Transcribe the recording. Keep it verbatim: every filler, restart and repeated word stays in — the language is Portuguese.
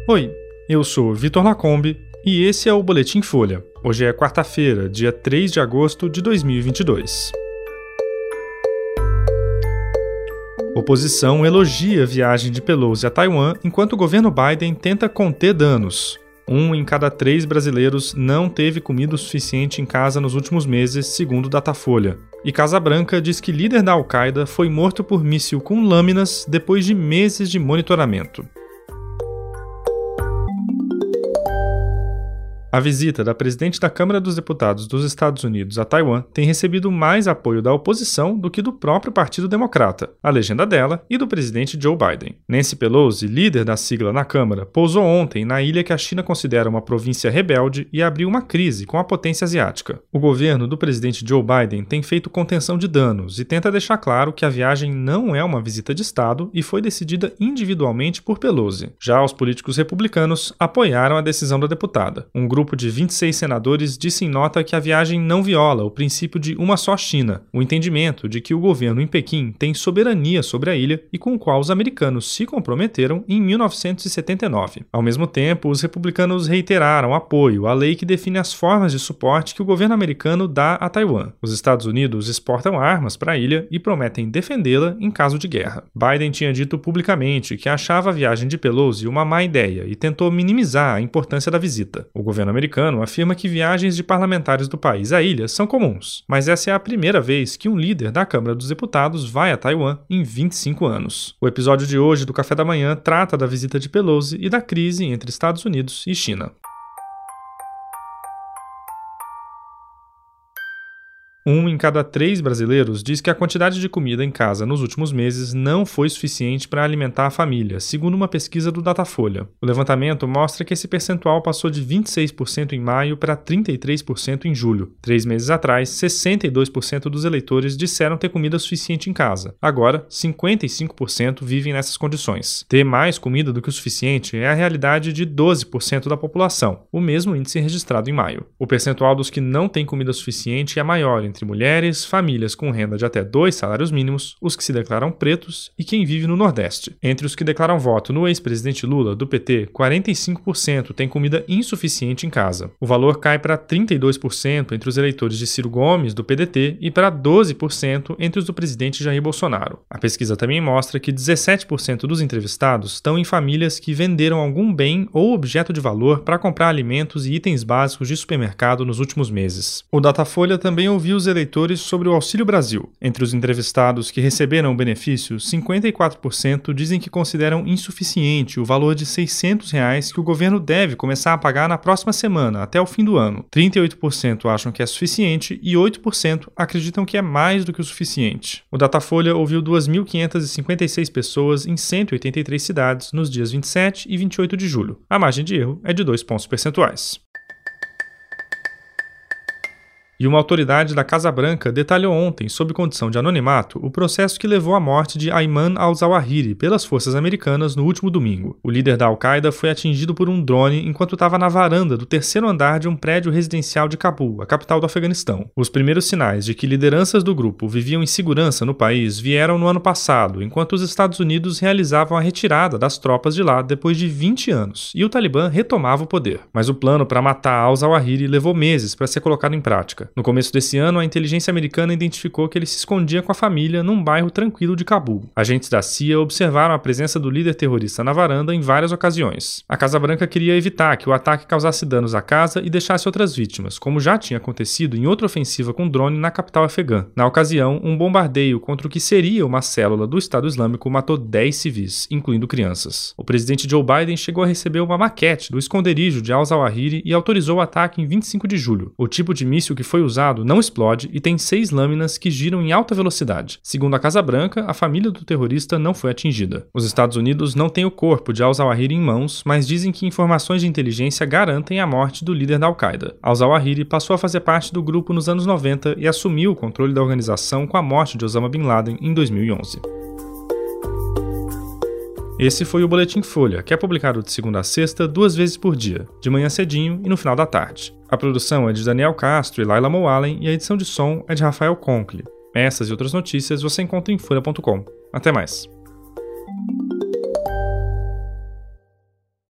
Oi, eu sou Vitor Lacombe e esse é o Boletim Folha. Hoje é quarta-feira, dia três de agosto de dois mil e vinte e dois. Oposição elogia a viagem de Pelosi a Taiwan enquanto o governo Biden tenta conter danos. Um em cada três brasileiros não teve comida o suficiente em casa nos últimos meses, segundo o Datafolha. E Casa Branca diz que líder da Al-Qaeda foi morto por míssil com lâminas depois de meses de monitoramento. A visita da presidente da Câmara dos Deputados dos Estados Unidos a Taiwan tem recebido mais apoio da oposição do que do próprio Partido Democrata, a legenda dela e do presidente Joe Biden. Nancy Pelosi, líder da sigla na Câmara, pousou ontem na ilha que a China considera uma província rebelde e abriu uma crise com a potência asiática. O governo do presidente Joe Biden tem feito contenção de danos e tenta deixar claro que a viagem não é uma visita de Estado e foi decidida individualmente por Pelosi. Já os políticos republicanos apoiaram a decisão da deputada. Um grupo grupo de vinte e seis senadores disse em nota que a viagem não viola o princípio de uma só China, o entendimento de que o governo em Pequim tem soberania sobre a ilha e com o qual os americanos se comprometeram em mil novecentos e setenta e nove. Ao mesmo tempo, os republicanos reiteraram apoio à lei que define as formas de suporte que o governo americano dá a Taiwan. Os Estados Unidos exportam armas para a ilha e prometem defendê-la em caso de guerra. Biden tinha dito publicamente que achava a viagem de Pelosi uma má ideia e tentou minimizar a importância da visita. O governo americano afirma que viagens de parlamentares do país à ilha são comuns, mas essa é a primeira vez que um líder da Câmara dos Deputados vai a Taiwan em vinte e cinco anos. O episódio de hoje do Café da Manhã trata da visita de Pelosi e da crise entre Estados Unidos e China. Um em cada três brasileiros diz que a quantidade de comida em casa nos últimos meses não foi suficiente para alimentar a família, segundo uma pesquisa do Datafolha. O levantamento mostra que esse percentual passou de vinte e seis por cento em maio para trinta e três por cento em julho. Três meses atrás, sessenta e dois por cento dos eleitores disseram ter comida suficiente em casa. Agora, cinquenta e cinco por cento vivem nessas condições. Ter mais comida do que o suficiente é a realidade de doze por cento da população, o mesmo índice registrado em maio. O percentual dos que não têm comida suficiente é maior entre mulheres, famílias com renda de até dois salários mínimos, os que se declaram pretos e quem vive no Nordeste. Entre os que declaram voto no ex-presidente Lula, do P T, quarenta e cinco por cento têm comida insuficiente em casa. O valor cai para trinta e dois por cento entre os eleitores de Ciro Gomes, do P D T, e para doze por cento entre os do presidente Jair Bolsonaro. A pesquisa também mostra que dezessete por cento dos entrevistados estão em famílias que venderam algum bem ou objeto de valor para comprar alimentos e itens básicos de supermercado nos últimos meses. O Datafolha também ouviu os eleitores sobre o Auxílio Brasil. Entre os entrevistados que receberam o benefício, cinquenta e quatro por cento dizem que consideram insuficiente o valor de seiscentos reais que o governo deve começar a pagar na próxima semana, até o fim do ano. trinta e oito por cento acham que é suficiente e oito por cento acreditam que é mais do que o suficiente. O Datafolha ouviu duas mil quinhentas e cinquenta e seis pessoas em cento e oitenta e três cidades nos dias vinte e sete e vinte e oito de julho. A margem de erro é de dois pontos percentuais. E uma autoridade da Casa Branca detalhou ontem, sob condição de anonimato, o processo que levou à morte de Ayman al-Zawahiri pelas forças americanas no último domingo. O líder da Al-Qaeda foi atingido por um drone enquanto estava na varanda do terceiro andar de um prédio residencial de Cabul, a capital do Afeganistão. Os primeiros sinais de que lideranças do grupo viviam em segurança no país vieram no ano passado, enquanto os Estados Unidos realizavam a retirada das tropas de lá depois de vinte anos, e o Talibã retomava o poder. Mas o plano para matar al-Zawahiri levou meses para ser colocado em prática. No começo desse ano, a inteligência americana identificou que ele se escondia com a família num bairro tranquilo de Cabul. Agentes da C I A observaram a presença do líder terrorista na varanda em várias ocasiões. A Casa Branca queria evitar que o ataque causasse danos à casa e deixasse outras vítimas, como já tinha acontecido em outra ofensiva com drone na capital afegã. Na ocasião, um bombardeio contra o que seria uma célula do Estado Islâmico matou dez civis, incluindo crianças. O presidente Joe Biden chegou a receber uma maquete do esconderijo de al-Zawahiri e autorizou o ataque em vinte e cinco de julho. O tipo de míssil que foi usado não explode e tem seis lâminas que giram em alta velocidade. Segundo a Casa Branca, a família do terrorista não foi atingida. Os Estados Unidos não têm o corpo de al-Zawahiri em mãos, mas dizem que informações de inteligência garantem a morte do líder da Al-Qaeda. Al-Zawahiri passou a fazer parte do grupo nos anos noventa e assumiu o controle da organização com a morte de Osama Bin Laden em dois mil e onze. Esse foi o Boletim Folha, que é publicado de segunda a sexta, duas vezes por dia, de manhã cedinho e no final da tarde. A produção é de Daniel Castro e Laila Moalen e a edição de som é de Rafael Conkle. Essas e outras notícias você encontra em folha ponto com. Até mais.